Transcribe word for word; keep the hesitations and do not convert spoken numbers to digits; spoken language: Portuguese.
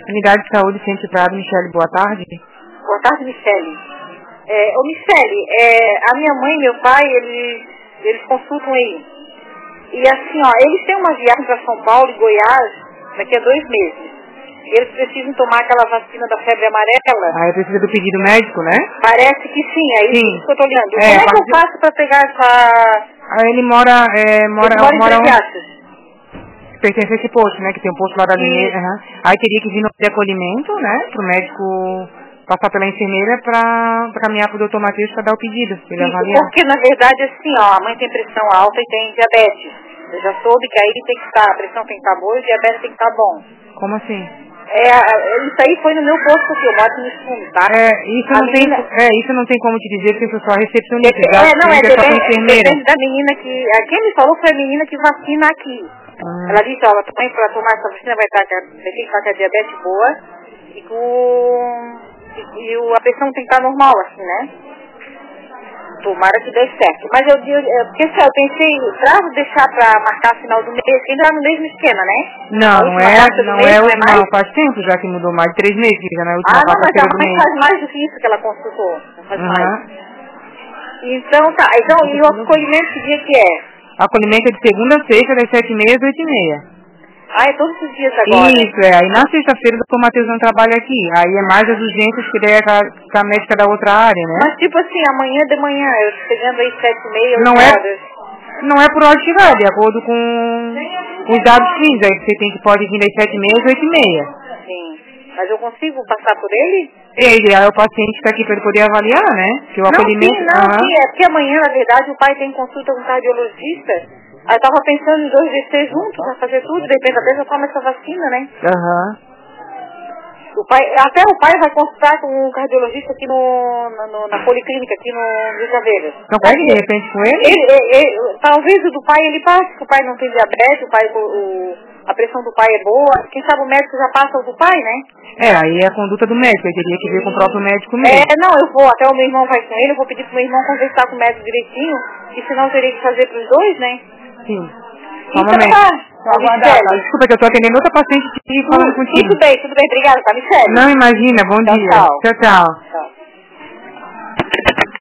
Unidade de Saúde Centro Prado, Michele, boa tarde. Boa tarde, Michele. É, ô, Michele, é, a minha mãe e meu pai, eles, eles consultam aí. E assim, ó, eles têm uma viagem para São Paulo e Goiás daqui a dois meses. Eles precisam tomar aquela vacina da febre amarela. Ah, precisa do pedido médico, né? Parece que sim, é sim. isso que eu tô olhando. É, Como é que eu faço para pegar essa... Ah, ele mora... É, mora ele mora em mora Três um... Riachos. Pertence a esse posto, né? Que tem um posto lá da Limeira. Uhum. Aí teria que vir no de acolhimento, né? Pro médico passar pela enfermeira pra, pra caminhar pro doutor Matheus pra dar o pedido. Ele Isso, avaliar. porque na verdade assim, ó, a mãe tem pressão alta e tem diabetes. Eu já soube que aí tem que estar, a pressão tem que estar boa e o diabetes tem que estar bom. Como assim? É, isso aí foi no meu posto aqui, eu boto nos fundos, tá? É, isso não, menina... tem, é, isso não tem como te dizer, porque eu sou só recepcionista. É, é não, é, é só depende, enfermeira. depende da menina que... A quem me falou foi a menina que vacina aqui. Hum. Ela disse, ó, a mãe para tomar essa vacina vai, estar, vai ter que estar com a diabetes boa e com... E, e o, a pressão tem que estar normal, assim, né? Tomara que dê certo. Mas eu digo, porque assim, eu pensei, pra deixar pra marcar final do mês, que ainda é no mesmo esquema, né? Não, não é, não mês, é, não é mais? não, faz tempo já que mudou mais de três meses, já não é a última ah, não, mas a do mãe mês. faz mais do que isso que ela consultou. Não faz uhum. mais. Então tá, então e o acolhimento que dia que é? Acolhimento é de segunda a sexta, das sete e meia às oito e meia. Ah, é todos os dias agora? Isso, é. Aí na sexta-feira o doutor Matheus não trabalha aqui. Aí é mais as urgências que daí é com a, com a médica da outra área, né? Mas tipo assim, amanhã de manhã, eu chegando aí sete e meia, não oito é, horas. Não é por hora de chegar, de acordo com os dados clínicos. Aí você tem que pode vir das sete e meia às oito e meia. Sim. Mas eu consigo passar por ele? Ele é o paciente que está aqui para ele poder avaliar, né? Que o não, acolhimento... sim, não, uhum. sim. É porque amanhã, na verdade, o pai tem consulta com um cardiologista. Aí eu tava pensando em dois D C juntos, pra fazer tudo, de repente até já toma essa vacina, né? Aham. Uhum. O pai, até o pai vai consultar com um cardiologista aqui no, no, no na policlínica, aqui no Rio Janeiro. Não pode de repente com ele? Ele, ele, ele? Talvez o do pai ele passe, que o pai não tem diabetes, o pai, o, o, a pressão do pai é boa. Quem sabe o médico já passa o do pai, né? É, aí é a conduta do médico, ele teria que ver com o próprio médico mesmo. É, não, eu vou, até o meu irmão vai com ele, eu vou pedir pro meu irmão conversar com o médico direitinho, e senão eu teria que fazer pros dois, né? Sim. Então um tá, tá, desculpa que eu tô atendendo outra paciente e falando contigo. Tudo bem, tudo bem, obrigada, tá, Michele? Não, imagina, bom tchau, dia. Tchau, tchau. tchau. tchau.